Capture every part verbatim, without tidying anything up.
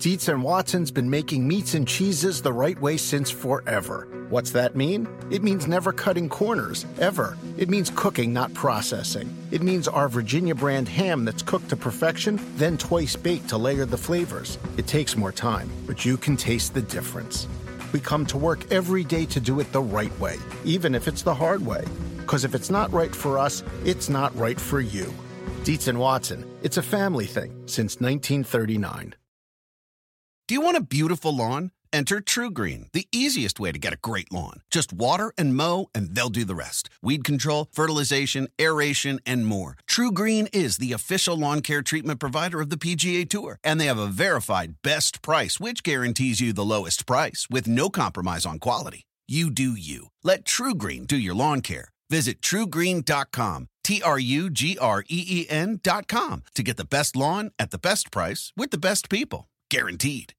Dietz and Watson's been making meats and cheeses the right way since forever. What's that mean? It means never cutting corners, ever. It means cooking, not processing. It means our Virginia brand ham that's cooked to perfection, then twice baked to layer the flavors. It takes more time, but you can taste the difference. We come to work every day to do it the right way, even if it's the hard way. Because if it's not right for us, it's not right for you. Dietz and Watson, it's a family thing since nineteen thirty-nine. Do you want a beautiful lawn? Enter TruGreen, the easiest way to get a great lawn. Just water and mow, and they'll do the rest. Weed control, fertilization, aeration, and more. TruGreen is the official lawn care treatment provider of the P G A Tour, and they have a verified best price, which guarantees you the lowest price with no compromise on quality. You do you. Let TruGreen do your lawn care. Visit True Green dot com, T R U G R E E N dot com, to get the best lawn at the best price with the best people. Guaranteed.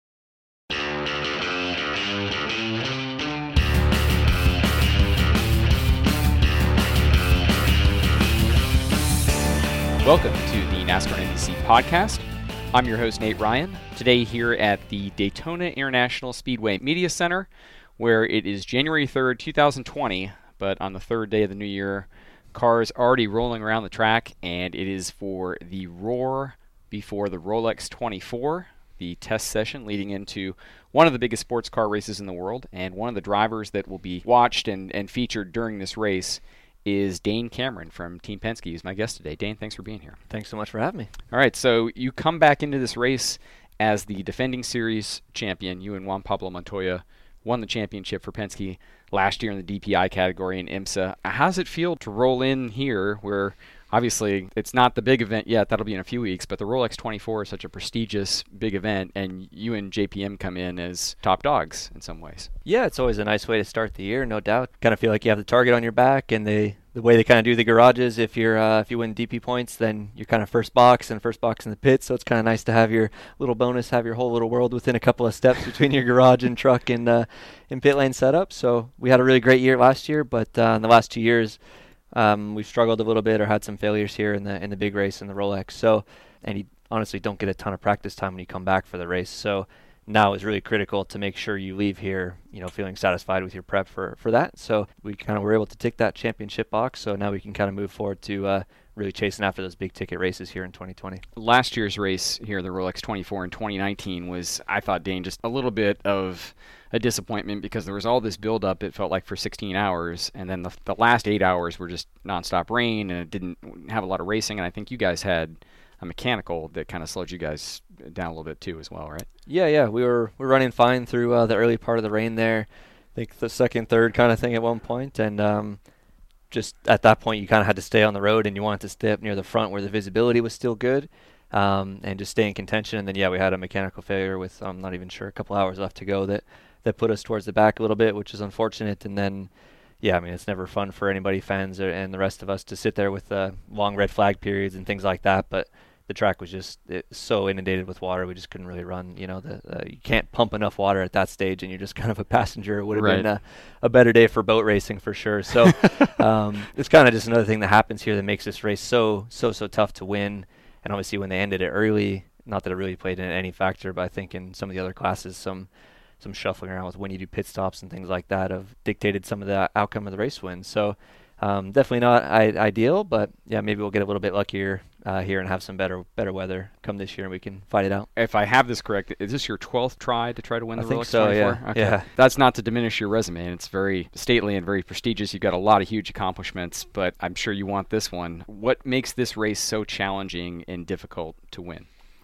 Welcome to the NASCAR N B C podcast. I'm your host, Nate Ryan. Today here at the Daytona International Speedway Media Center, where it is January third, twenty twenty, but on the third day of the new year, cars already rolling around the track, and it is for the Roar before the Rolex twenty-four, the test session leading into one of the biggest sports car races in the world, and one of the drivers that will be watched and, and featured during this race is Dane Cameron from Team Penske, who's my guest today. Dane, thanks for being here. Thanks so much for having me. All right, so you come back into this race as the defending series champion. You and Juan Pablo Montoya won the championship for Penske last year in the D P I category in IMSA. How does it feel to roll in here where obviously it's not the big event yet, that'll be in a few weeks, but the Rolex twenty-four is such a prestigious big event, and you and J P M come in as top dogs in some ways? Yeah, it's always a nice way to start the year, no doubt. Kind of feel like you have the target on your back, and they the way they kind of do the garages, if you're uh, if you win D P points, then you're kind of first box and first box in the pit, so it's kind of nice to have your little bonus, have your whole little world within a couple of steps between your garage and truck and uh, in pit lane setup. So we had a really great year last year, but uh, in the last two years, Um, we've struggled a little bit or had some failures here in the in the big race in the Rolex. So, and you honestly don't get a ton of practice time when you come back for the race. So now is really critical to make sure you leave here, you know, feeling satisfied with your prep for, for that. So we kind of were able to tick that championship box. So now we can kind of move forward to uh, really chasing after those big ticket races here in twenty twenty. Last year's race here, the Rolex twenty-four in twenty nineteen, was, I thought, Dane, just a little bit of a disappointment because there was all this build-up, it felt like, for sixteen hours, and then the, the last eight hours were just nonstop rain, and it didn't have a lot of racing, and I think you guys had a mechanical that kind of slowed you guys down a little bit too as well, right? Yeah, yeah, we were we were running fine through uh, the early part of the rain there, I think the second, third kind of thing at one point, and um, just at that point you kind of had to stay on the road, and you wanted to stay up near the front where the visibility was still good, um, and just stay in contention, and then, yeah, we had a mechanical failure with, I'm not even sure, a couple hours left to go that that put us towards the back a little bit, which is unfortunate. And then, yeah, I mean, it's never fun for anybody, fans or, and the rest of us, to sit there with uh, long red flag periods and things like that. But the track was just it, so inundated with water, we just couldn't really run. You know, the uh, you can't pump enough water at that stage, and you're just kind of a passenger. It would have right. been a, a better day for boat racing for sure. So um, it's kind of just another thing that happens here that makes this race so, so, so tough to win. And obviously when they ended it early, not that it really played in any factor, but I think in some of the other classes, some some shuffling around with when you do pit stops and things like that have dictated some of the outcome of the race win. So um, definitely not I- ideal, but yeah, maybe we'll get a little bit luckier uh, here and have some better better weather come this year, and we can fight it out. If I have this correct, is this your twelfth try to try to win the I think Rolex so, twenty-four? yeah. Okay. yeah. That's not to diminish your resume, and it's very stately and very prestigious. You've got a lot of huge accomplishments, but I'm sure you want this one. What makes this race so challenging and difficult to win?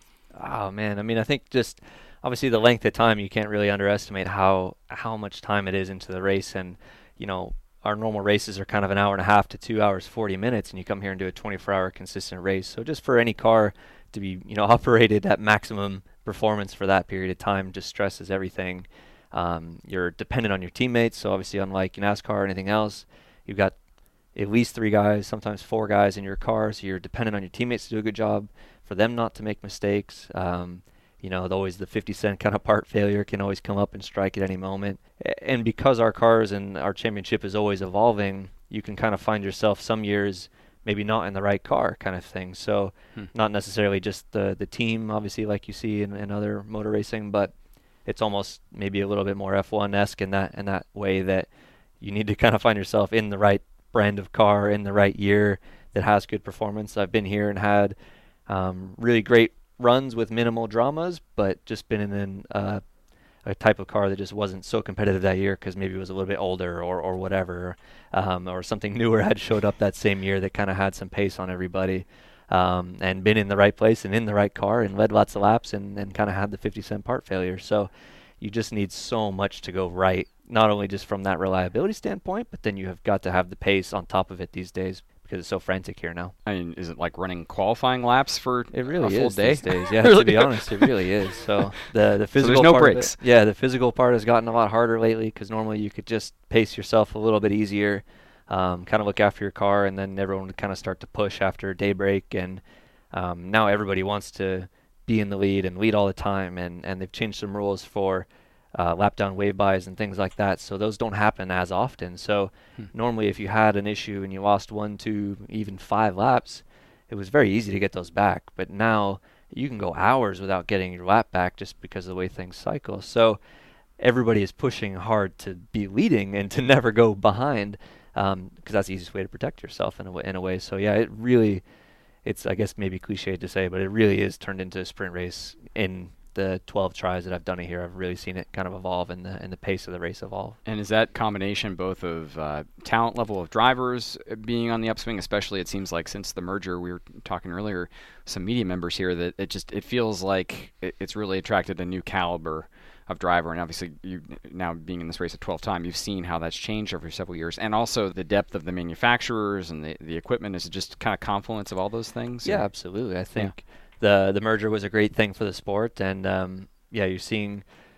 Oh, man. I mean, I think just obviously the length of time, you can't really underestimate how how much time it is into the race. And, you know, our normal races are kind of an hour and a half to two hours, forty minutes, and you come here and do a twenty-four hour consistent race. So just for any car to be, you know, operated at maximum performance for that period of time just stresses everything. Um, you're dependent on your teammates. So obviously, unlike NASCAR or anything else, you've got at least three guys, sometimes four guys in your car. So you're dependent on your teammates to do a good job, for them not to make mistakes. Um, you know, always the fifty cent kind of part failure can always come up and strike at any moment. And because our cars and our championship is always evolving, you can kind of find yourself some years maybe not in the right car kind of thing. So Hmm. not necessarily just the the team, obviously, like you see in, in other motor racing, but it's almost maybe a little bit more F one-esque in that in that way, that you need to kind of find yourself in the right brand of car in the right year that has good performance. I've been here and had um, really great runs with minimal dramas, but just been in an, uh, a type of car that just wasn't so competitive that year because maybe it was a little bit older or, or whatever, um, or something newer had showed up that same year that kind of had some pace on everybody, um, and been in the right place and in the right car and led lots of laps and, and kind of had the fifty cent part failure. So you just need so much to go right, not only just from that reliability standpoint, but then you have got to have the pace on top of it these days because it's so frantic here now. I mean, is it like running qualifying laps for It really a full is day? these days. Yeah, to be honest, it really is. So the the physical there's no part breaks. Of it, yeah, the physical part has gotten a lot harder lately because normally you could just pace yourself a little bit easier, um, kind of look after your car, and then everyone would kind of start to push after daybreak. And um, now everybody wants to be in the lead and lead all the time, and, and they've changed some rules for Uh, lap down wave buys and things like that, so those don't happen as often. So Hmm. normally if you had an issue and you lost one, two, even five laps, it was very easy to get those back. But now you can go hours without getting your lap back just because of the way things cycle. So everybody is pushing hard to be leading and to never go behind, because um, that's the easiest way to protect yourself in a way, in a way. So yeah, it really, it's I guess maybe cliche to say, but it really is turned into a sprint race. In the twelve tries that I've done it here, I've really seen it kind of evolve and the and the pace of the race evolve. And is that combination both of uh, talent level of drivers being on the upswing, especially it seems like since the merger, we were talking earlier, some media members here, that it just it feels like it, it's really attracted a new caliber of driver, and obviously you now being in this race a twelfth time, you've seen how that's changed over several years, and also the depth of the manufacturers and the, the equipment. Is it just kind of confluence of all those things? Yeah, or? absolutely. I think yeah. the the merger was a great thing for the sport, and um, yeah, you're seeing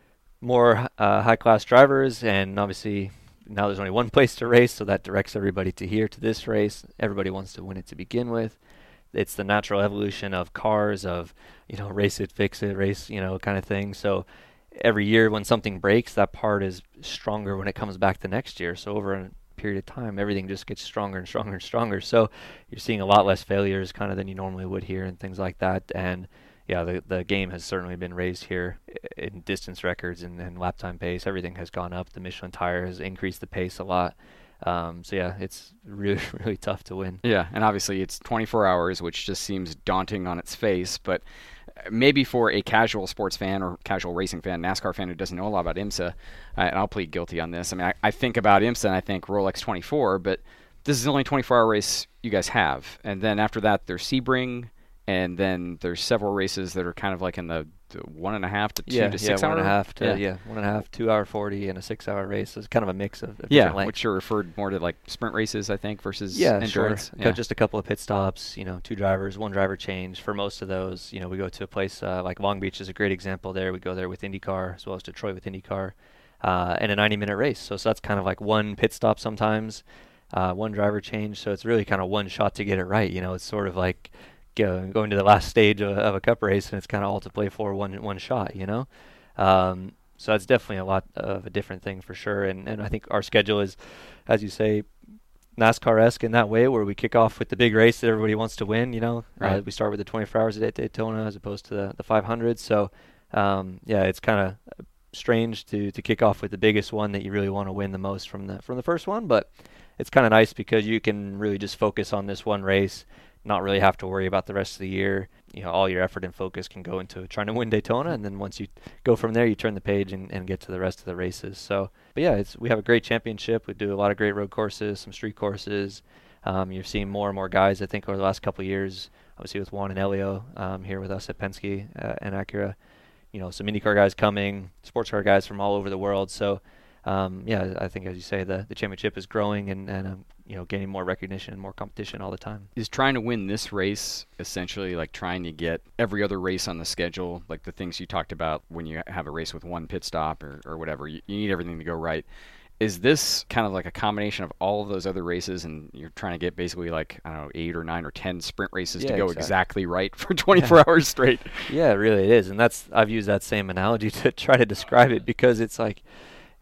more uh, high class drivers, and obviously now there's only one place to race, so that directs everybody to here to this race. Everybody wants to win it to begin with. It's the natural evolution of cars, of you know, race it, fix it, race, you know, kind of thing. So every year when something breaks, that part is stronger when it comes back the next year. So over a period of time, everything just gets stronger and stronger and stronger. So you're seeing a lot less failures kind of than you normally would here and things like that. And yeah, the the game has certainly been raised here in distance records and, and lap time pace. Everything has gone up. The Michelin tire has increased the pace a lot. Um, so yeah, it's really, really tough to win. Yeah, and obviously it's twenty-four hours, which just seems daunting on its face, but maybe for a casual sports fan or casual racing fan, NASCAR fan who doesn't know a lot about IMSA, uh, and I'll plead guilty on this. I mean, I, I think about IMSA and I think Rolex twenty-four, but this is the only twenty-four hour race you guys have. And then after that, there's Sebring, and then there's several races that are kind of like in the, the one and a half to two yeah, to six yeah, hour. One and a half to, yeah. yeah, one and a half, two hour forty, and a six hour race. So it's kind of a mix of, of yeah, different lengths. which are referred more to like sprint races, I think, versus yeah, endurance. Sure. Yeah, just a couple of pit stops, you know, two drivers, one driver change. For most of those, you know, we go to a place uh, like Long Beach is a great example there. We go there with IndyCar as well as Detroit with IndyCar, uh, and a ninety minute race. So, so that's kind of like one pit stop sometimes, uh, one driver change. So it's really kind of one shot to get it right. You know, it's sort of like Go, going to the last stage of, of a cup race, and it's kind of all to play for one one shot, you know. Um, so that's definitely a lot of a different thing for sure. And and I think our schedule is, as you say, NASCAR-esque in that way, where we kick off with the big race that everybody wants to win. You know, right. uh, we start with the twenty-four hours at Daytona as opposed to the the five hundred. So um, yeah, it's kind of strange to to kick off with the biggest one that you really want to win the most from the from the first one, but it's kind of nice because you can really just focus on this one race, not really have to worry about the rest of the year. You know, all your effort and focus can go into trying to win Daytona, and then once you go from there, you turn the page and, and get to the rest of the races. So, but yeah, it's we have a great championship. We do a lot of great road courses, some street courses. Um, you're seeing more and more guys, I think, over the last couple of years, obviously with Juan and Elio um, here with us at Penske uh, and Acura. You know, some IndyCar guys coming, sports car guys from all over the world. So, um, yeah, I think, as you say, the, the championship is growing and, and um, you know, gaining more recognition and more competition all the time. Is trying to win this race essentially like trying to get every other race on the schedule, like the things you talked about when you have a race with one pit stop or, or whatever, you, you need everything to go right. Is this kind of like a combination of all of those other races, and you're trying to get basically like, I don't know, eight or nine or ten sprint races yeah, to go exactly. exactly right for twenty-four yeah. hours straight? Yeah, really it is. And that's I've used that same analogy to try to describe it, because it's like,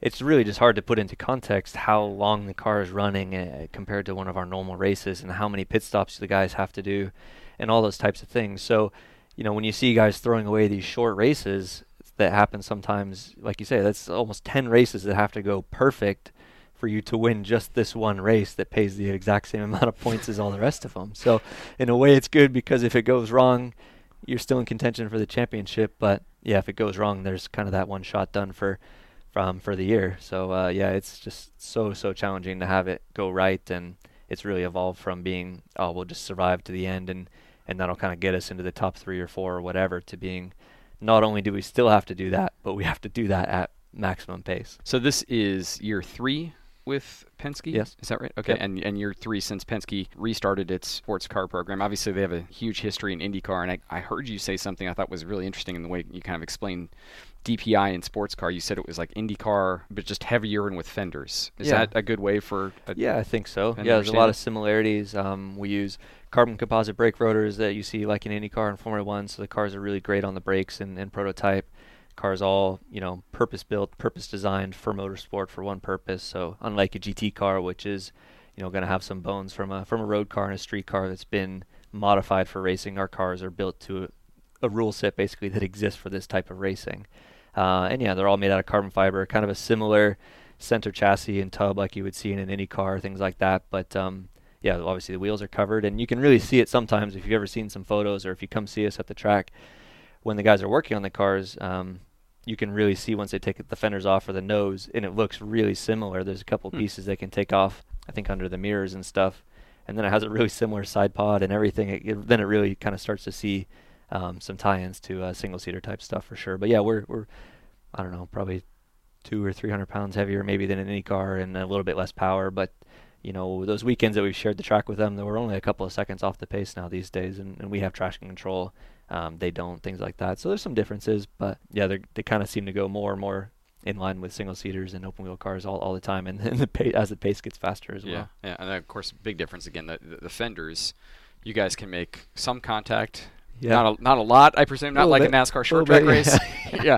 it's really just hard to put into context how long the car is running uh, compared to one of our normal races, and how many pit stops the guys have to do, and all those types of things. So, you know, when you see guys throwing away these short races that happen sometimes, like you say, that's almost ten races that have to go perfect for you to win just this one race that pays the exact same amount of points as all the rest of them. So in a way it's good, because if it goes wrong, you're still in contention for the championship. But yeah, if it goes wrong, there's kind of that one shot done for from for the year. So uh, yeah, it's just so, so challenging to have it go right. And it's really evolved from being, oh, we'll just survive to the end, and, and that'll kind of get us into the top three or four or whatever, to being, not only do we still have to do that, but we have to do that at maximum pace. So this is year three with Penske? Yes. Is that right? Okay. Yep. And and year three since Penske restarted its sports car program. Obviously, they have a huge history in IndyCar, and I, I heard you say something I thought was really interesting in the way you kind of explained D P I in sports car. You said it was like IndyCar, but just heavier and with fenders. Is Yeah. that a good way for a Yeah, I think so. and Yeah, there's a lot understand of similarities. Um, we use carbon composite brake rotors that you see like in IndyCar and Formula One, so the cars are really great on the brakes and, and prototype. Cars all, you know, purpose-built, purpose-designed for motorsport for one purpose. So unlike a G T car, which is, you know, going to have some bones from a from a road car and a street car that's been modified for racing, our cars are built to a, a rule set basically that exists for this type of racing. Uh, and yeah, they're all made out of carbon fiber, kind of a similar center chassis and tub like you would see in an Indy car, things like that. But um, yeah, obviously the wheels are covered, and you can really see it sometimes if you've ever seen some photos, or if you come see us at the track when the guys are working on the cars. Um, you can really see once they take the fenders off or the nose, and it looks really similar. There's a couple Hmm. pieces they can take off, I think under the mirrors and stuff, and then it has a really similar side pod and everything. It, it, then it really kind of starts to see um, some tie-ins to uh, single-seater type stuff for sure. But yeah, we're we're I don't know, probably two or three hundred pounds heavier maybe than an Indy car, and a little bit less power. But you know, those weekends that we've shared the track with them, they were only a couple of seconds off the pace now these days, and, and we have traction control. Um, they don't, things like that. So there's some differences, but yeah, they they kind of seem to go more and more in line with single seaters and open wheel cars all, all the time, and, and the pace, as the pace gets faster as Yeah, well. yeah, and then, of course, big difference again. The, the, the fenders, you guys can make some contact. Yeah. Not a, not a lot, I presume. Not like bit. a NASCAR short Little track bit, race. yeah.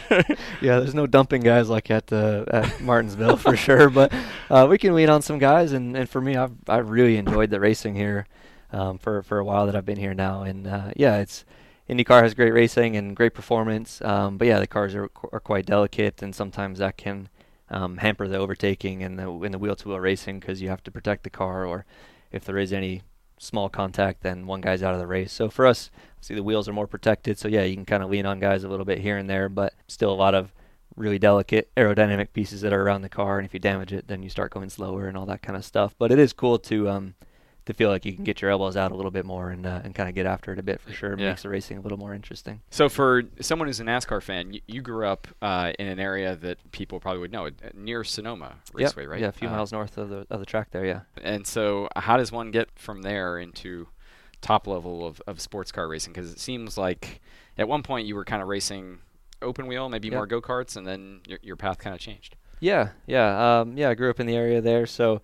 Yeah, there's no dumping guys like at uh, at Martinsville for sure, but uh, we can lean on some guys. And, and for me, I've I've really enjoyed the racing here um, for for a while that I've been here now. And uh, yeah, it's IndyCar has great racing and great performance, um, but yeah, the cars are are quite delicate, and sometimes that can um, hamper the overtaking and the in the wheel-to-wheel racing, because you have to protect the car, or if there is any small contact, then one guy's out of the race. So for us, see, the wheels are more protected, so yeah, you can kind of lean on guys a little bit here and there, but still a lot of really delicate aerodynamic pieces that are around the car, and if you damage it, then you start going slower and all that kind of stuff. But it is cool to um to feel like you can get your elbows out a little bit more and uh, and kind of get after it a bit for sure. It Yeah. makes the racing a little more interesting. So for someone who's a NASCAR fan, you, you grew up uh, in an area that people probably would know, uh, near Sonoma Raceway, Yep. right? Yeah, a few Uh, miles north of the of the track there, yeah. And so how does one get from there into top level of, of sports car racing? Because it seems like at one point you were kind of racing open wheel, maybe Yep. more go-karts, and then your, your path kind of changed. Yeah, yeah, um, yeah. I grew up in the area there, so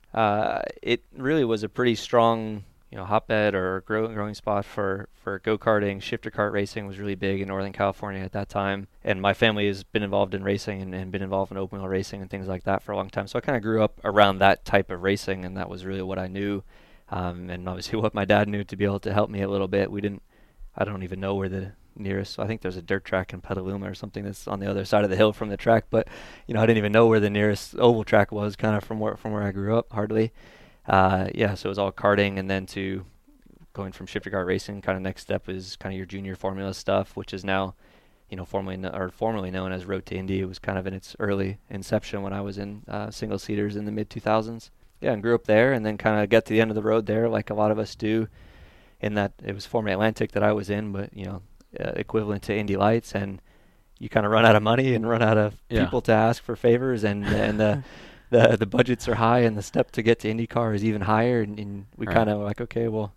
uh, it really was a pretty strong, you know, hotbed or grow, growing spot for for go-karting. Shifter kart racing was really big in Northern California at that time, and my family has been involved in racing and, and been involved in open wheel racing and things like that for a long time. So I kind of grew up around that type of racing, and that was really what I knew, um, and obviously what my dad knew to be able to help me a little bit. We didn't, I don't even know where the nearest, I think there's a dirt track in Petaluma or something that's on the other side of the hill from the track, but you know, I didn't even know where the nearest oval track was, kind of from where from where I grew up, hardly. Uh, yeah, so it was all karting, and then to going from shifter kart racing, kind of next step is kind of your junior formula stuff, which is now, you know, formerly kno- or formerly known as Road to Indy. It was kind of in its early inception when I was in uh, single seaters in the mid two thousands. Yeah, and grew up there, and then kind of got to the end of the road there, like a lot of us do. In that it was Formula Atlantic that I was in, but you know, uh, equivalent to Indy Lights, and you kind of run out of money and run out of Yeah. people to ask for favors, and and the the the budgets are high, and the step to get to IndyCar is even higher, and, and we Right. kind of were like, okay, well,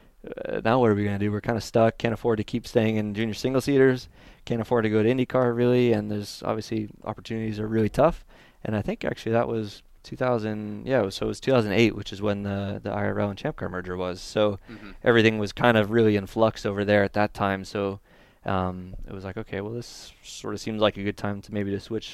uh, now what are we gonna do? We're kind of stuck. Can't afford to keep staying in junior single seaters. Can't afford to go to IndyCar really, and there's obviously opportunities are really tough. And I think actually that was two thousand. Yeah, it was, so it was two thousand eight, which is when the the I R L and Champ Car merger was. So Mm-hmm. everything was kind of really in flux over there at that time. So um, it was like, okay, well, this sort of seems like a good time to maybe to switch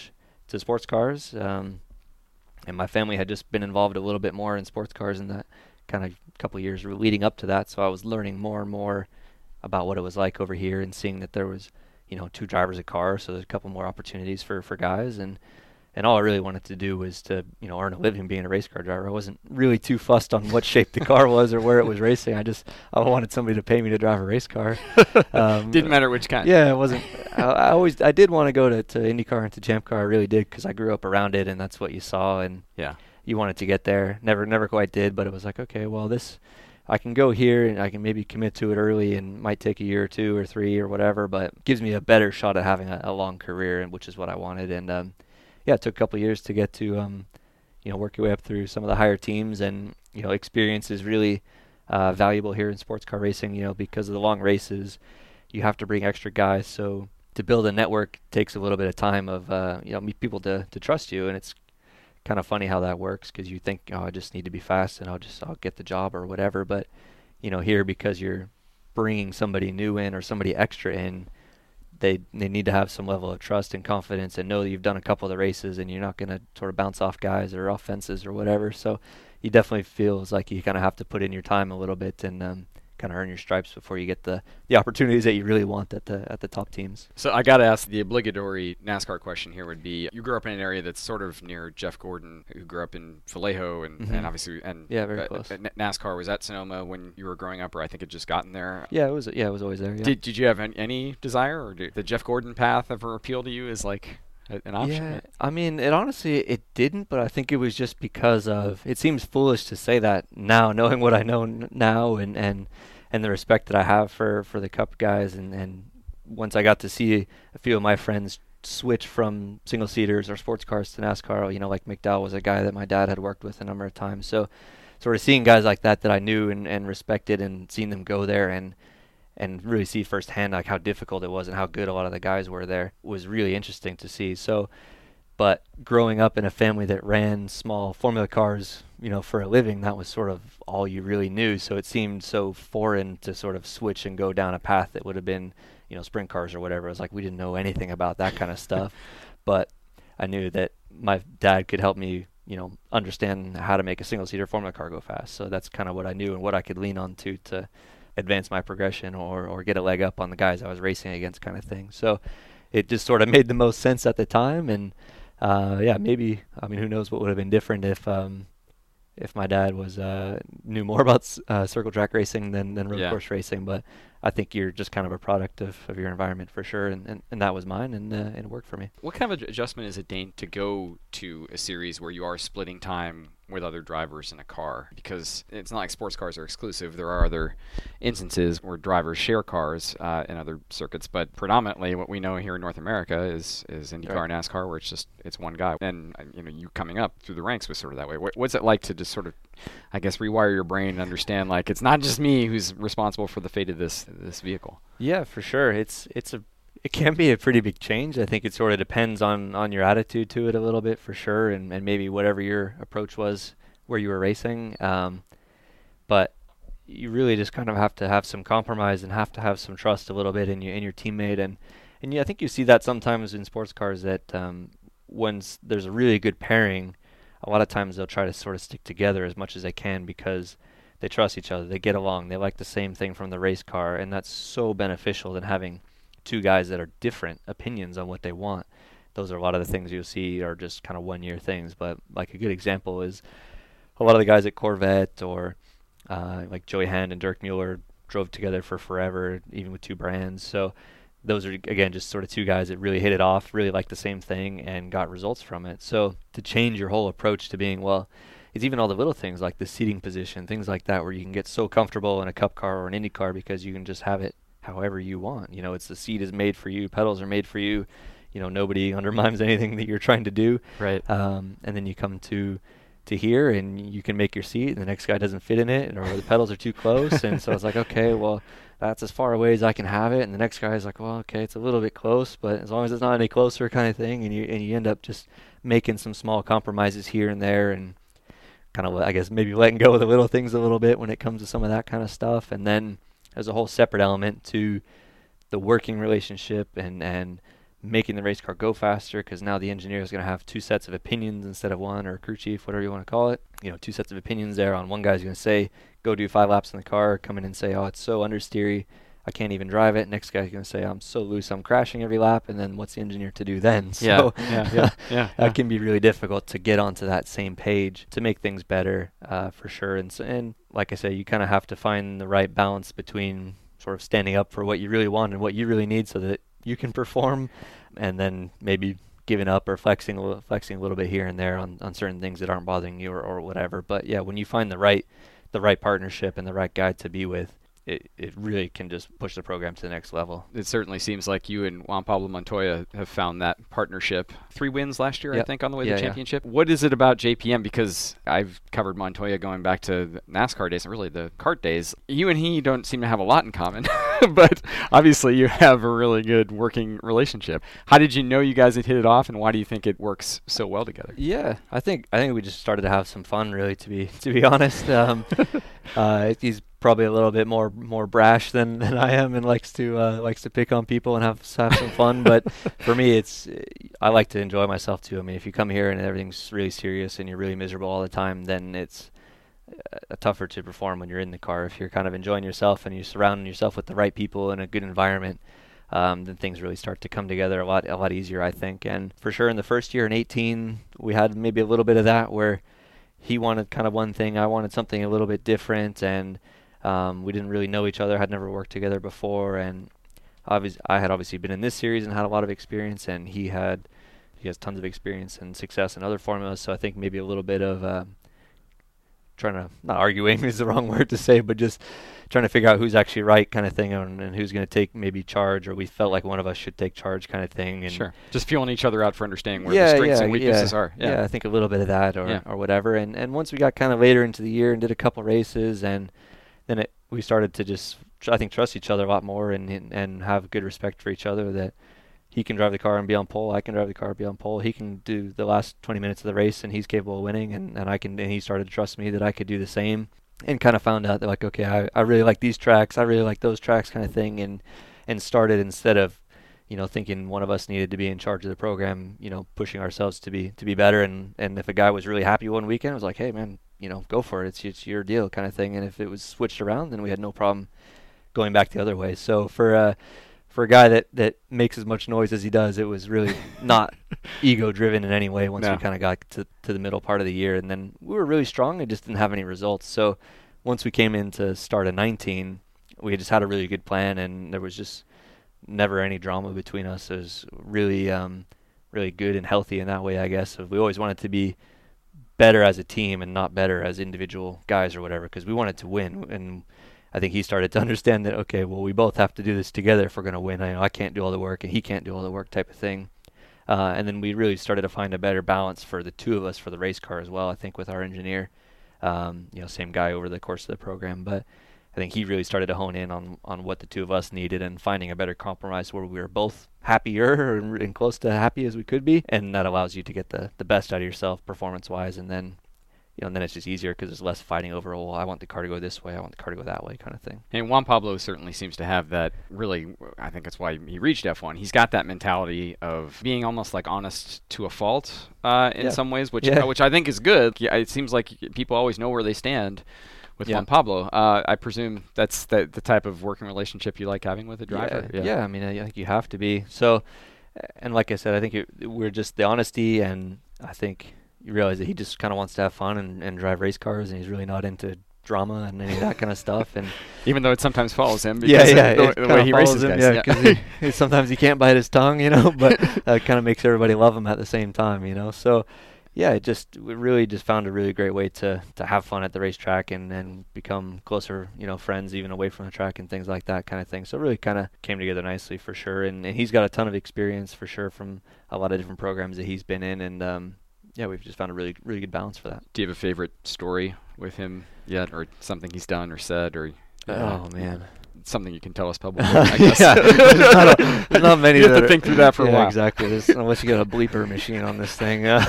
to sports cars. Um, and my family had just been involved a little bit more in sports cars in that kind of couple of years leading up to that. So I was learning more and more about what it was like over here and seeing that there was, you know, two drivers a car. So there's a couple more opportunities for, for guys. And, and all I really wanted to do was to, you know, earn a living being a race car driver. I wasn't really too fussed on what shape the car was or where it was racing. I just, I wanted somebody to pay me to drive a race car. Um, Didn't matter which kind. Yeah, it wasn't, I, I always, I did want to go to, to IndyCar and to Champ Car. I really did, because I grew up around it and that's what you saw. And yeah, you wanted to get there. Never, never quite did, but it was like, okay, well, this, I can go here and I can maybe commit to it early, and might take a year or two or three or whatever, but gives me a better shot at having a, a long career, and which is what I wanted. And um, yeah, it took a couple of years to get to, um, you know, work your way up through some of the higher teams, and you know, experience is really uh, valuable here in sports car racing. You know, because of the long races, you have to bring extra guys. So to build a network takes a little bit of time of uh, you know, meet people to to trust you, and it's kind of funny how that works, because you think, oh, I just need to be fast and I'll just I'll get the job or whatever. But you know, here, because you're bringing somebody new in or somebody extra in, they they need to have some level of trust and confidence and know that you've done a couple of the races and you're not going to sort of bounce off guys or off fences or whatever. So you definitely feels like you kind of have to put in your time a little bit and um, kind of earn your stripes before you get the, the opportunities that you really want at the at the top teams. So I got to ask the obligatory NASCAR question here would be, you grew up in an area that's sort of near Jeff Gordon, who grew up in Vallejo, and, mm-hmm. and obviously, and yeah, very uh, close. Uh, NASCAR was at Sonoma when you were growing up, or I think it just gotten there. Yeah, it was. Yeah, it was always there. Yeah. Did Did you have any, any desire, or did the Jeff Gordon path ever appeal to you as like an option? Yeah, I mean, it honestly, it didn't, but I think it was just because of, it seems foolish to say that now, knowing what I know n- now and, and, and the respect that I have for, for the Cup guys. And, and once I got to see a few of my friends switch from single seaters or sports cars to NASCAR, you know, like McDowell was a guy that my dad had worked with a number of times. So sort of seeing guys like that that I knew and, and respected, and seeing them go there and and really see firsthand like how difficult it was and how good a lot of the guys were there was really interesting to see. So, but growing up in a family that ran small formula cars, you know, for a living, that was sort of all you really knew. So it seemed so foreign to sort of switch and go down a path that would have been, you know, sprint cars or whatever. It was like we didn't know anything about that kind of stuff. But I knew that my dad could help me, you know, understand how to make a single-seater formula car go fast. So that's kind of what I knew and what I could lean on to to advance my progression or, or get a leg up on the guys I was racing against, kind of thing. So it just sort of made the most sense at the time. And uh, yeah, maybe, I mean, who knows what would have been different if um, if my dad was uh, knew more about uh, circle track racing than, than road yeah. course racing. But I think you're just kind of a product of, of your environment for sure, and, and, and that was mine, and, uh, and it worked for me. What kind of adjustment is it, Dane, to go to a series where you are splitting time with other drivers in a car? Because it's not like sports cars are exclusive. There are other instances where drivers share cars uh, in other circuits, but predominantly what we know here in North America is is IndyCar Right. and NASCAR, where it's just it's one guy. And you know, you coming up through the ranks was sort of that way. What, what's it like to just sort of, I guess, rewire your brain and understand like it's not just me who's responsible for the fate of this this vehicle? Yeah, for sure. It's it's a it can be a pretty big change. I think it sort of depends on, on your attitude to it a little bit, for sure, and, and maybe whatever your approach was where you were racing. Um, but you really just kind of have to have some compromise and have to have some trust a little bit in your in your teammate. And and yeah, I think you see that sometimes in sports cars that um, when s- there's a really good pairing, a lot of times they'll try to sort of stick together as much as they can because they trust each other, they get along, they like the same thing from the race car, and that's so beneficial than having two guys that are different opinions on what they want. Those are a lot of the things you'll see are just kind of one-year things. But like a good example is a lot of the guys at Corvette or uh, like Joey Hand and Dirk Mueller drove together for forever, even with two brands. So those are, again, just sort of two guys that really hit it off, really liked the same thing, and got results from it. So to change your whole approach to being, well, it's even all the little things like the seating position, things like that, where you can get so comfortable in a Cup car or an Indy car because you can just have it however you want. You know, it's the seat is made for you, pedals are made for you. You know, nobody undermines anything that you're trying to do. Right. Um, and then you come to to here and you can make your seat, and the next guy doesn't fit in it, or the pedals are too close. And so it's like, okay, well, that's as far away as I can have it. And the next guy's like, well, okay, it's a little bit close, but as long as it's not any closer, kind of thing. And you and you end up just making some small compromises here and there, and kind of, I guess, maybe letting go of the little things a little bit when it comes to some of that kind of stuff. And then there's a whole separate element to the working relationship and, and making the race car go faster, because now the engineer is going to have two sets of opinions instead of one, or crew chief, whatever you want to call it. You know, two sets of opinions there. On one guy's going to say, go do five laps in the car, come in and say, oh, it's so understeery, I can't even drive it. Next guy's going to say, I'm so loose, I'm crashing every lap. And then what's the engineer to do then? So yeah, yeah, yeah, yeah, that can be really difficult to get onto that same page to make things better, uh, for sure. And so, and like I say, you kind of have to find the right balance between sort of standing up for what you really want and what you really need so that you can perform, and then maybe giving up or flexing a little, flexing a little bit here and there on, on certain things that aren't bothering you, or, or whatever. But yeah, when you find the right the right partnership and the right guy to be with, it, it really can just push the program to the next level. It certainly seems like you and Juan Pablo Montoya have found that partnership. Three wins last year, yep. I think, on the way to yeah, the championship. Yeah. What is it about J P M? Because I've covered Montoya going back to the NASCAR days, and really the kart days. You and he don't seem to have a lot in common, but obviously you have a really good working relationship. How did you know you guys had hit it off, and why do you think it works so well together? Yeah, I think I think we just started to have some fun, really, to be to be honest. Um, uh, he's probably a little bit more more brash than, than I am, and likes to uh, likes to pick on people and have have some fun. But for me, it's I like to enjoy myself too. I mean, if you come here and everything's really serious and you're really miserable all the time, then it's uh, tougher to perform when you're in the car. If you're kind of enjoying yourself and you're surrounding yourself with the right people in a good environment, um, then things really start to come together a lot a lot easier, I think. And for sure, in the first year in eighteen, we had maybe a little bit of that, where he wanted kind of one thing, I wanted something a little bit different, and Um, we didn't really know each other, had never worked together before, and obviously I had obviously been in this series and had a lot of experience, and he had he has tons of experience and success in other formulas. So I think maybe a little bit of uh, trying to, not arguing is the wrong word to say, but just trying to figure out who's actually right kind of thing, and, and who's going to take maybe charge, or we felt like one of us should take charge kind of thing. And sure, just feeling each other out for understanding where yeah, the strengths yeah, and weaknesses yeah, are. Yeah. yeah, I think a little bit of that, or yeah. or whatever. And and once we got kind of later into the year and did a couple races, and then it, we started to just, I think, trust each other a lot more, and and have good respect for each other, that he can drive the car and be on pole, I can drive the car and be on pole. He can do the last twenty minutes of the race and he's capable of winning, and, and I can, and he started to trust me that I could do the same, and kind of found out that, like, okay, I, I really like these tracks, I really like those tracks kind of thing, and and started, instead of, you know, thinking one of us needed to be in charge of the program, you know, pushing ourselves to be to be better. And, and if a guy was really happy one weekend, it was like, hey, man, you know, go for it. It's, it's your deal kind of thing. And if it was switched around, then we had no problem going back the other way. So for uh, for a guy that, that makes as much noise as he does, it was really not ego-driven in any way once no. we kind of got to, to the middle part of the year. And then we were really strong and just didn't have any results. So once we came in to start at nineteen, we just had a really good plan, and there was just never any drama between us. It was really, um, really good and healthy in that way, I guess. We always wanted to be better as a team and not better as individual guys or whatever, because we wanted to win. And I think he started to understand that, okay, well, we both have to do this together if we're going to win. I know I can't do all the work and he can't do all the work, type of thing. Uh, and then we really started to find a better balance for the two of us for the race car as well, I think, with our engineer. Um, you know, same guy over the course of the program, but I think he really started to hone in on, on what the two of us needed, and finding a better compromise where we were both happier and, and close to happy as we could be. And that allows you to get the, the best out of yourself performance-wise. And then, you know, and then it's just easier because there's less fighting over, well, I want the car to go this way, I want the car to go that way kind of thing. And Juan Pablo certainly seems to have that. Really, I think that's why he reached F one. He's got that mentality of being almost like honest to a fault uh, in yeah. some ways, which yeah. uh, which I think is good. Yeah, it seems like people always know where they stand with yeah. Juan Pablo. Uh, I presume that's the, the type of working relationship you like having with a driver. Yeah, yeah. yeah I mean, I think you have to be. So, and like I said, I think it, we're just the honesty, and I think you realize that he just kind of wants to have fun and, and drive race cars, and he's really not into drama and any of that kind of stuff. And even though it sometimes follows him, yeah, yeah, the, the way he races him, guys. Yeah, because yeah. he, sometimes he can't bite his tongue, you know, but that kind of makes everybody love him at the same time, you know. So, yeah, it just we really just found a really great way to to have fun at the racetrack, and and become closer, you know, friends even away from the track and things like that kind of thing. So it really kind of came together nicely for sure. And, and he's got a ton of experience for sure from a lot of different programs that he's been in, and um, yeah, we've just found a really really good balance for that. Do you have a favorite story with him yet, or something he's done or said, or? Uh, oh man. Something you can tell us publicly, I guess. yeah, there's, not a, there's not many. You have to think through that for yeah, a while. Exactly. There's, unless you got a bleeper machine on this thing. Uh,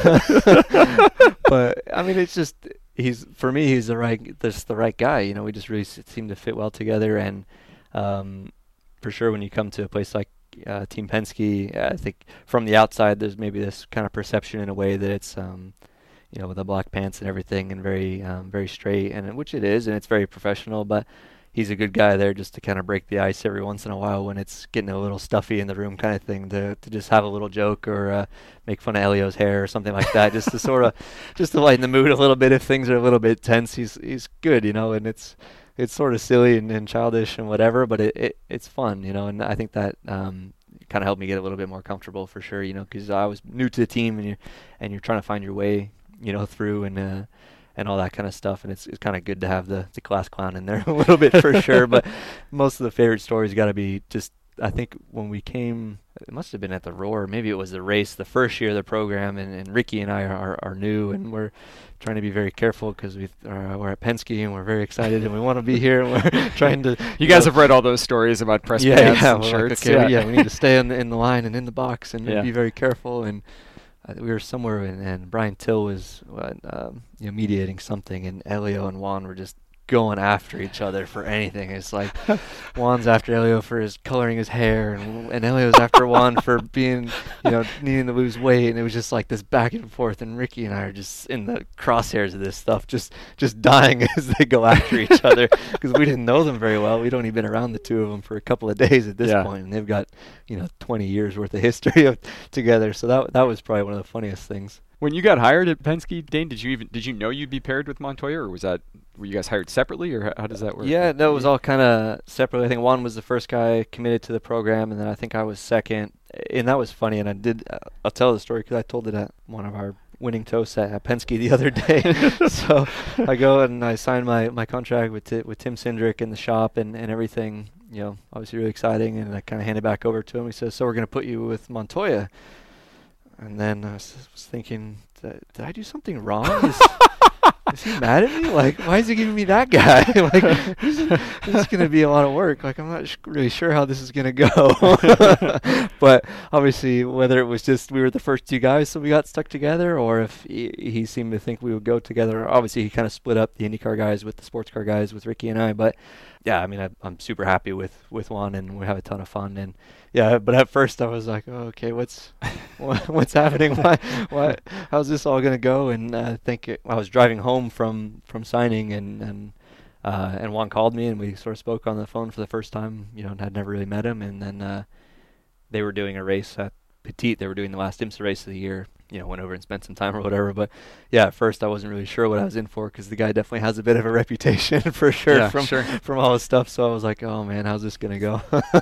but I mean, it's just he's for me. He's the right. Just the right guy. You know, we just really seem to fit well together. And um, for sure, when you come to a place like uh, Team Penske. I think from the outside, there's maybe this kind of perception in a way that it's, um, you know, with the black pants and everything, and very, um, very straight, and which it is, and it's very professional. But he's a good guy there, just to kind of break the ice every once in a while when it's getting a little stuffy in the room, kind of thing. To to just have a little joke or uh, make fun of Elio's hair or something like that, just to sort of, just to lighten the mood a little bit if things are a little bit tense. He's he's good, you know, and it's. It's sort of silly and, and childish and whatever, but it, it it's fun, you know, and I think that um, kind of helped me get a little bit more comfortable for sure, you know, because I was new to the team and you're, and you're trying to find your way, you know, through and uh, and all that kind of stuff, and it's it's kind of good to have the, the class clown in there a little bit for sure, but most of the favorite stories got to be just, I think when we came, it must have been at the Roar, maybe it was the race, the first year of the program, and, and Ricky and I are, are new, and we're trying to be very careful because we uh, we're at Penske and we're very excited and we want to be here and we're trying to. You, you guys know, have read all those stories about press yeah, pants yeah, and shirts. Like, okay, yeah. yeah, we need to stay in the, in the line and in the box and yeah. be very careful. And uh, we were somewhere and, and Brian Till was uh, um, you know, mediating something, and Elio and Juan were just going after each other for anything. It's like Juan's after Elio for his coloring his hair, and, and Elio's after Juan for being, you know, needing to lose weight, and it was just like this back and forth, and Ricky and I are just in the crosshairs of this stuff, just just dying as they go after each other, because we didn't know them very well. We'd only been around the two of them for a couple of days at this yeah. point, and they've got, you know, twenty years worth of history of together, so that that was probably one of the funniest things. When you got hired at Penske, Dane, did you even did you know you'd be paired with Montoya, or was that were you guys hired separately, or how, how does that work? Yeah, that was all kind of separately. I think Juan was the first guy committed to the program, and then I think I was second. And that was funny, and I did. Uh, I'll tell the story because I told it at one of our winning toasts at, at Penske the other day. So I go and I signed my, my contract with t- with Tim Cindric in the shop and, and everything. You know, obviously really exciting, and I kind of handed it back over to him. He says, "So we're going to put you with Montoya." And then I was, was thinking, did, did I do something wrong? Is, is he mad at me? Like, why is he giving me that guy? Like, this is, this is going to be a lot of work. Like, I'm not sh- really sure how this is going to go. But obviously, whether it was just we were the first two guys, so we got stuck together, or if he, he seemed to think we would go together. Obviously, he kind of split up the IndyCar guys with the sports car guys with Ricky and I. But yeah, I mean, I, I'm super happy with, with Juan, and we have a ton of fun. And yeah, but at first I was like, oh, okay, what's what, what's happening? Why, why, how's this all gonna go? And uh, I think it, I was driving home from, from signing, and and uh, and Juan called me, and we sort of spoke on the phone for the first time. You know, and I'd never really met him. And then uh, they were doing a race at Petite. They were doing the last IMSA race of the year. You know, went over and spent some time or whatever. But yeah, at first I wasn't really sure what I was in for, because the guy definitely has a bit of a reputation for sure, yeah, from sure. from all his stuff. So I was like, oh man, how's this gonna go?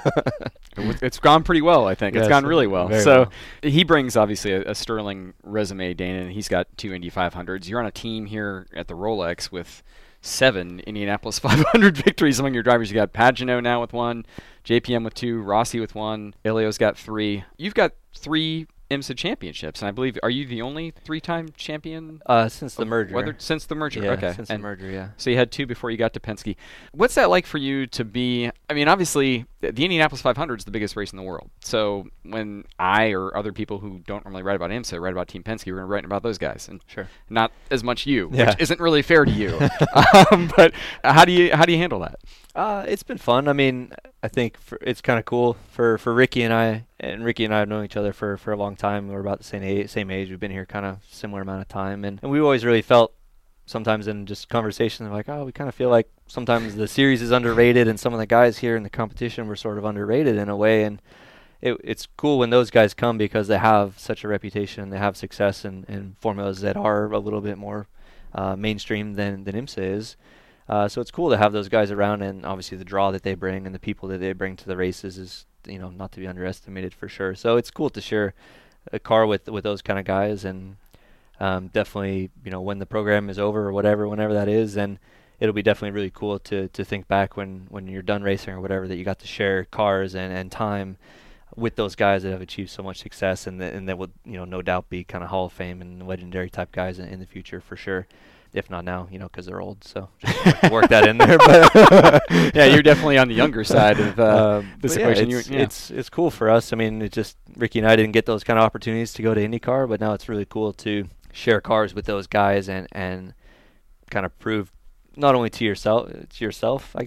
It's gone pretty well, I think. Yeah, it's gone really well. very So well. he brings obviously a, a sterling resume, Dana, and he's got two Indy five hundreds. You're on a team here at the Rolex with seven Indianapolis five hundred victories among your drivers. You got Pagano now with one, J P M with two, Rossi with one, Elio's got three. You've got three IMSA championships, and I believe, are you the only three-time champion? Uh, since the merger. Whether, since the merger, yeah, okay. since and the merger, yeah. So you had two before you got to Penske. What's that like for you to be, I mean, obviously, the Indianapolis five hundred is the biggest race in the world. So when I or other people who don't normally write about IMSA write about Team Penske, we're going to write about those guys. And sure. Not as much you, yeah. which isn't really fair to you. um, but how do you how do you handle that? Uh, it's been fun. I mean, I think for, it's kind of cool for, for Ricky and I, and Ricky and I have known each other for, for a long time. We're about the same age, same age. We've been here kind of similar amount of time. And, and we always really felt sometimes in just conversations like, oh, we kind of feel like sometimes the series is underrated, and some of the guys here in the competition were sort of underrated in a way. And it, it's cool when those guys come, because they have such a reputation, they have success in, in formulas that are a little bit more uh, mainstream than, than IMSA is. Uh, so it's cool to have those guys around, and obviously the draw that they bring and the people that they bring to the races is, you know, not to be underestimated for sure. So it's cool to share a car with with those kind of guys, and um, definitely, you know, when the program is over or whatever, whenever that is, then it'll be definitely really cool to to think back when, when you're done racing or whatever, that you got to share cars and, and time with those guys that have achieved so much success, and, the, and that will, you know, no doubt be kind of Hall of Fame and legendary type guys in, in the future for sure. If not now, you know, because they're old, so just work that in there. But yeah, you're definitely on the younger side of uh, um, this yeah, equation. It's, you, yeah. it's it's cool for us. I mean, it just Ricky and I didn't get those kind of opportunities to go to IndyCar, but now it's really cool to share cars with those guys and, and kind of prove not only to yourself, to yourself, I guess,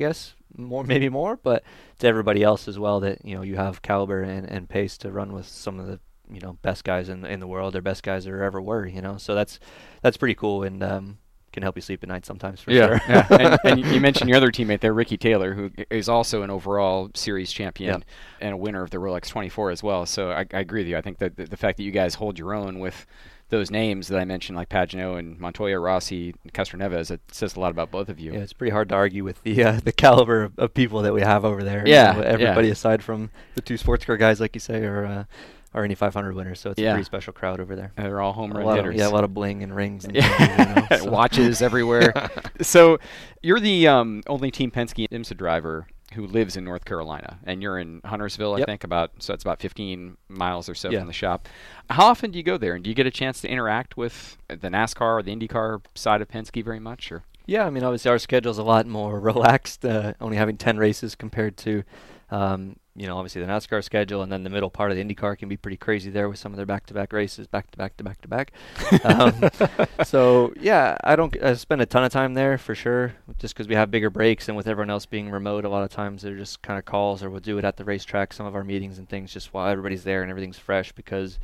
more, maybe more, but to everybody else as well, that, you know, you have caliber and, and pace to run with some of the, you know, best guys in in the world, or best guys there ever were, you know. So that's that's pretty cool, and um, can help you sleep at night sometimes for yeah, sure. yeah. And, and you mentioned your other teammate there, Ricky Taylor, who is also an overall series champion yep. and a winner of the Rolex twenty-four as well. So I, I agree with you. I think that the, the fact that you guys hold your own with those names that I mentioned, like Pagenaud and Montoya, Rossi, Castroneves, it says a lot about both of you. Yeah, it's pretty hard to argue with the uh, the caliber of, of people that we have over there. Yeah, you know, everybody yeah. aside from the two sports car guys, like you say, are uh, are Indy five hundred winners. So it's yeah. a pretty special crowd over there. And they're all home a run lot hitters. Of, yeah, a lot of bling and rings and yeah. things, you know, so. Watches everywhere. So you're the um, only Team Penske IMSA driver who lives in North Carolina, and you're in Huntersville, I yep. think, about so it's about fifteen miles or so yeah. from the shop. How often do you go there, and do you get a chance to interact with the NASCAR or the IndyCar side of Penske very much? Or yeah, I mean, obviously our schedule's a lot more relaxed, uh, only having ten races compared to, um, you know, obviously the NASCAR schedule, and then the middle part of the IndyCar can be pretty crazy there with some of their back-to-back races, back-to-back to back-to-back. um, so yeah, I don't I spend a ton of time there for sure, just because we have bigger breaks, and with everyone else being remote, a lot of times they're just kind of calls, or we'll do it at the racetrack, some of our meetings and things, just while everybody's there and everything's fresh, because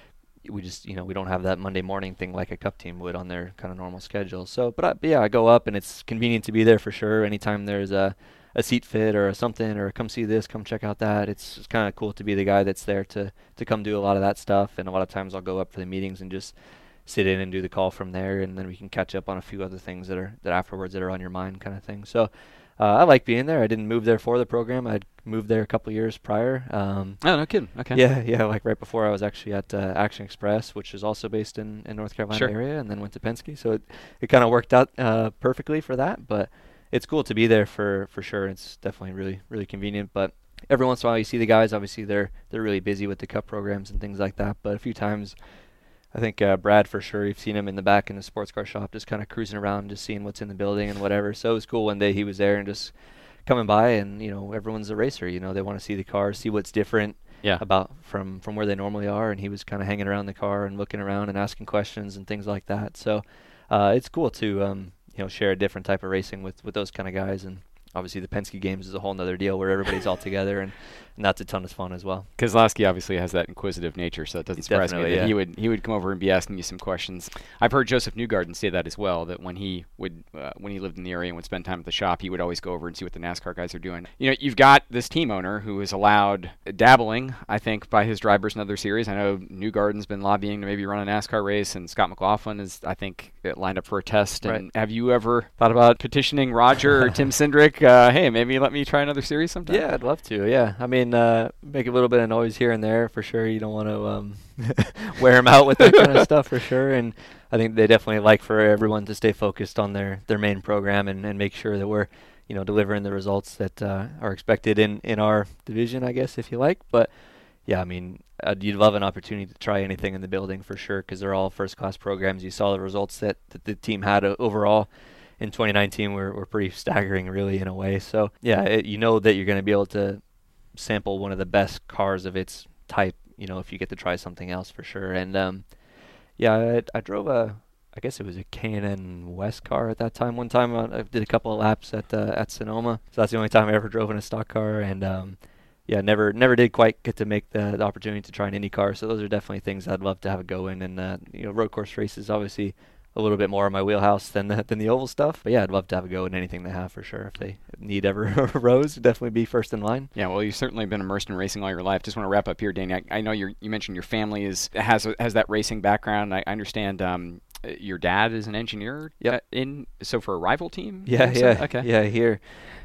we just, you know, we don't have that Monday morning thing like a Cup team would on their kind of normal schedule. So, but, I, but yeah, I go up, and it's convenient to be there for sure. Anytime there's a a seat fit or a something, or come see this, come check out that. It's, it's kind of cool to be the guy that's there to, to come do a lot of that stuff. And a lot of times I'll go up for the meetings and just sit in and do the call from there, and then we can catch up on a few other things that are that afterwards that are on your mind, kind of thing. So uh, I like being there. I didn't move there for the program. I'd moved there a couple of years prior. Um, oh, no kidding. Okay. Yeah, yeah, like right before I was actually at uh, Action Express, which is also based in, in North Carolina sure. area, and then went to Penske. So it, it kind of worked out uh, perfectly for that, but it's cool to be there for, for sure. It's definitely really, really convenient. But every once in a while you see the guys, obviously they're they're really busy with the Cup programs and things like that. But a few times, I think uh, Brad for sure, you've seen him in the back in the sports car shop, just kind of cruising around, just seeing what's in the building and whatever. So it was cool one day he was there and just coming by, and, you know, everyone's a racer. You know, they want to see the car, see what's different yeah. about from, from where they normally are. And he was kind of hanging around the car and looking around and asking questions and things like that. So uh, it's cool to, um, you know, share a different type of racing with, with those kind of guys. And obviously the Penske Games is a whole nother deal where everybody's all together, and, and that's a ton of fun as well. Kozlowski obviously has that inquisitive nature, so it doesn't surprise me that yeah. he would he would come over and be asking you some questions. I've heard Joseph Newgarden say that as well, that when he would uh, when he lived in the area and would spend time at the shop, he would always go over and see what the NASCAR guys are doing. You know, you've got this team owner who is allowed dabbling, I think, by his drivers in other series. I know Newgarden's been lobbying to maybe run a NASCAR race, and Scott McLaughlin is, I think, lined up for a test. Right. And have you ever thought about petitioning Roger or Tim Cindric, uh, hey, maybe let me try another series sometime? Yeah, I'd love to. Yeah, I mean, uh, make a little bit of noise here and there for sure. You don't want to um, wear them out with that kind of stuff for sure. And I think they definitely like for everyone to stay focused on their, their main program, and, and make sure that we're, you know, delivering the results that uh, are expected in, in our division, I guess, if you like. But yeah, I mean, uh, you'd love an opportunity to try anything in the building for sure, because they're all first-class programs. You saw the results that, that the team had uh, overall in twenty nineteen were, were pretty staggering, really, in a way. So yeah, it, you know that you're going to be able to sample one of the best cars of its type, you know, if you get to try something else for sure. And um, yeah, I, I drove a, I guess it was a K and N West car at that time. One time I did a couple of laps at uh, at Sonoma, so that's the only time I ever drove in a stock car. And um, yeah, never never did quite get to make the, the opportunity to try an Indy car. So those are definitely things I'd love to have a go in. And uh, you know, road course races obviously a little bit more in my wheelhouse than the, than the oval stuff. But yeah, I'd love to have a go in anything they have for sure. If they need ever rows, definitely be first in line. Yeah, well, you've certainly been immersed in racing all your life. Just want to wrap up here, Danny. I, I know you're, you mentioned your family is has has that racing background. I, I understand um, your dad is an engineer. Yep. In so for a rival team. Yeah, also? yeah, okay. yeah. Here,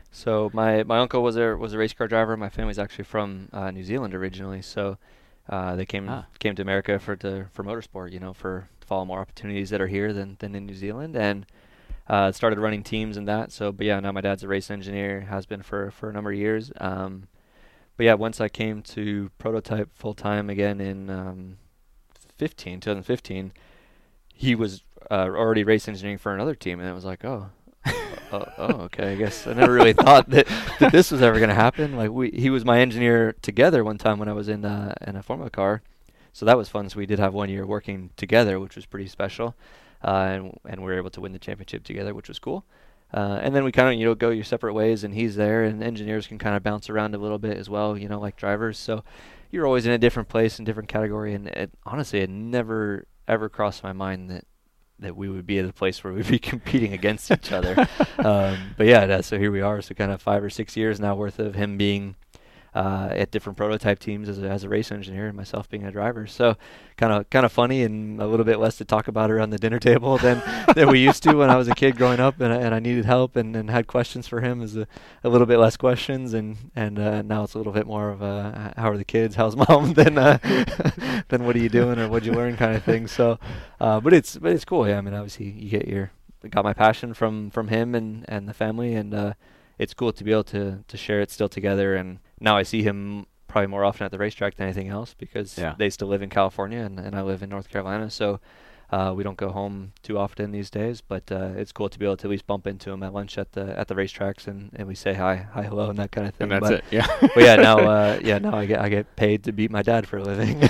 so my, my uncle was a was a race car driver. My family's actually from uh, New Zealand originally, so uh, they came ah. came to America for to, for motorsport. You know, for follow more opportunities that are here than, than in New Zealand, and uh, started running teams and that. So, but yeah, now my dad's a race engineer, has been for, for a number of years. Um, but yeah, once I came to Prototype full time again in um, fifteen, twenty fifteen, he was uh, already race engineering for another team, and it was like, oh, oh, oh, okay. I guess I never really thought that, that this was ever going to happen. Like we, he was my engineer together one time when I was in uh, in a Formula car. So that was fun. So we did have one year working together, which was pretty special, uh, and and we were able to win the championship together, which was cool. Uh, and then we kind of, you know, go your separate ways, and he's there, and engineers can kind of bounce around a little bit as well, you know, like drivers. So you're always in a different place, in different category. And it, honestly, it never, ever crossed my mind that, that we would be at a place where we'd be competing against each other. Um, but yeah, that, so here we are. So kind of five or six years now worth of him being Uh, at different prototype teams as a, as a race engineer, and myself being a driver. So kind of kind of funny, and a little bit less to talk about around the dinner table than, than we used to when I was a kid growing up, and I, and I needed help and, and had questions for him. Is a, a little bit less questions, and and uh, now it's a little bit more of a how are the kids, how's mom, than uh, than what are you doing or what'd you learn kind of thing. So, uh, but it's but it's cool. Yeah, I mean, obviously you get your got my passion from from him and and the family, and uh, it's cool to be able to to share it still together. And now I see him probably more often at the racetrack than anything else, because yeah. they still live in California, and, and I live in North Carolina. So uh, we don't go home too often these days, but uh, it's cool to be able to at least bump into him at lunch at the at the racetracks, and, and we say hi, hi, hello, and that kind of thing. And that's but, it, yeah. But yeah, now uh, yeah, now I get I get paid to beat my dad for a living.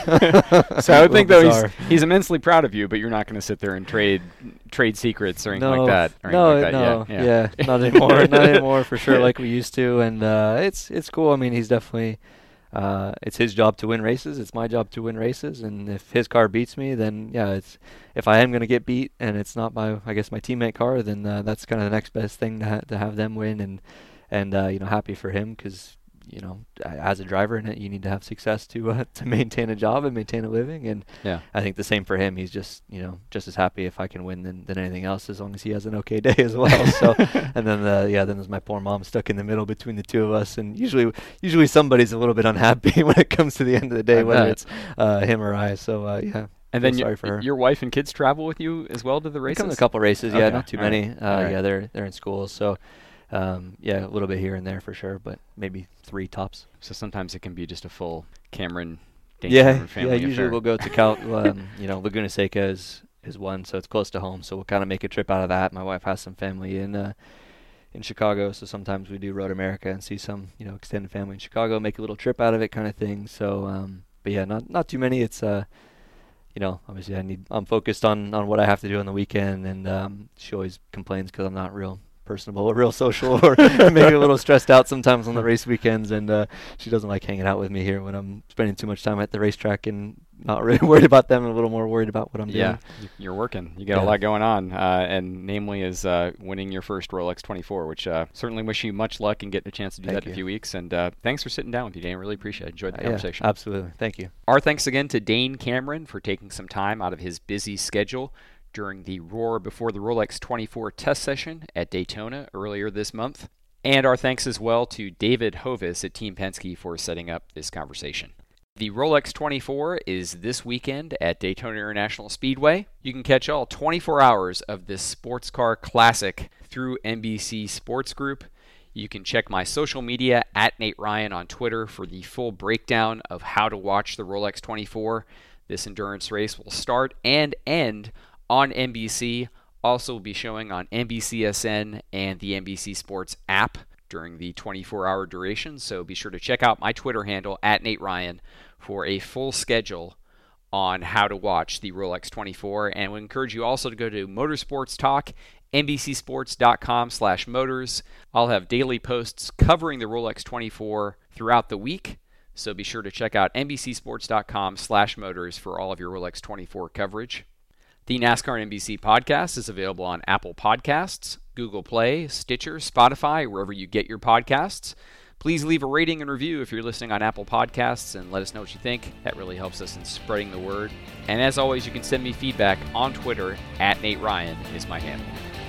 So I would think though he's, he's immensely proud of you, but you're not going to sit there and trade trade secrets or anything no, like that. Or no, like that no, yeah, yeah. yeah, not anymore, not anymore for sure, like we used to. And uh, it's it's cool. I mean, he's definitely. Uh, it's his job to win races. It's my job to win races. And if his car beats me, then yeah, it's if I am going to get beat and it's not my, I guess my teammate car, then uh, that's kind of the next best thing to ha- to have them win. And and uh, you know, happy for him, because you know, as a driver in it, you need to have success to uh, to maintain a job and maintain a living. And yeah, I think the same for him. He's just, you know, just as happy if I can win than, than anything else, as long as he has an okay day as well. So, and then the, yeah, then there's my poor mom stuck in the middle between the two of us. And usually, usually somebody's a little bit unhappy when it comes to the end of the day, I whether bet. it's uh, him or I. So uh, yeah. And then sorry your, for her. your wife and kids travel with you as well to the races? Come to a couple races, okay. yeah, not too All many. right. Uh, right. Yeah, they're they're in school, so. Um, yeah, a little bit here and there for sure, but maybe three tops. So sometimes it can be just a full Cameron, Dane yeah, Cameron family yeah. Usually affair. we'll go to Cal. um, you know, Laguna Seca is is one, so it's close to home. So we'll kind of make a trip out of that. My wife has some family in uh, in Chicago, so sometimes we do Road America and see some, you know, extended family in Chicago, make a little trip out of it, kind of thing. So, um, but yeah, not not too many. It's uh, you know, obviously I need. I'm focused on on what I have to do on the weekend, and um, she always complains because I'm not real personable or real social, or maybe a little stressed out sometimes on the race weekends, and uh, she doesn't like hanging out with me here when I'm spending too much time at the racetrack and not really worried about them, and a little more worried about what I'm yeah, doing. Yeah, you're working. You got yeah. a lot going on, uh, and namely is uh, winning your first Rolex twenty-four, which uh, certainly wish you much luck and getting a chance to do Thank that you. in a few weeks. And uh, thanks for sitting down with you, Dane. Really appreciate it. Enjoyed the Uh, conversation. Yeah, absolutely. Thank you. Our thanks again to Dane Cameron for taking some time out of his busy schedule during the Roar Before the Rolex twenty-four test session at Daytona earlier this month. And our thanks as well to David Hovis at Team Penske for setting up this conversation. The Rolex twenty-four is this weekend at Daytona International Speedway. You can catch all twenty-four hours of this sports car classic through N B C Sports Group. You can check my social media at Nate Ryan on Twitter for the full breakdown of how to watch the Rolex twenty-four. This endurance race will start and end on N B C, also will be showing on N B C S N and the N B C Sports app during the twenty-four hour duration. So be sure to check out my Twitter handle at Nate Ryan for a full schedule on how to watch the Rolex twenty-four. And we encourage you also to go to Motorsports Talk, N B C sports dot com slash motors. I'll have daily posts covering the Rolex twenty-four throughout the week. So be sure to check out N B C sports dot com slash motors for all of your Rolex twenty-four coverage. The NASCAR N B C podcast is available on Apple Podcasts, Google Play, Stitcher, Spotify, wherever you get your podcasts. Please leave a rating and review if you're listening on Apple Podcasts and let us know what you think. That really helps us in spreading the word. And as always, you can send me feedback on Twitter at Nate Ryan is my handle.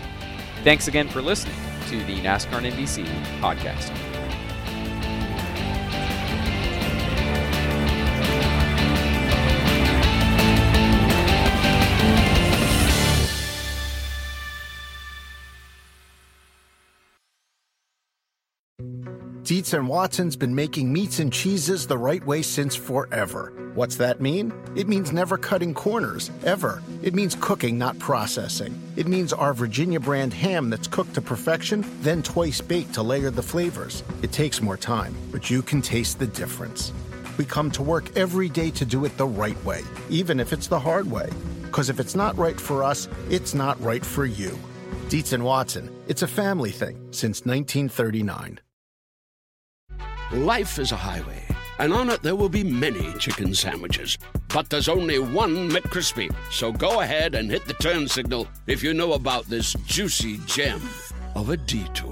Thanks again for listening to the NASCAR N B C podcast. Dietz and Watson's been making meats and cheeses the right way since forever. What's that mean? It means never cutting corners, ever. It means cooking, not processing. It means our Virginia brand ham that's cooked to perfection, then twice baked to layer the flavors. It takes more time, but you can taste the difference. We come to work every day to do it the right way, even if it's the hard way. Because if it's not right for us, it's not right for you. Dietz and Watson, it's a family thing since nineteen thirty-nine. Life is a highway, and on it there will be many chicken sandwiches. But there's only one McCrispy. So go ahead and hit the turn signal if you know about this juicy gem of a detour.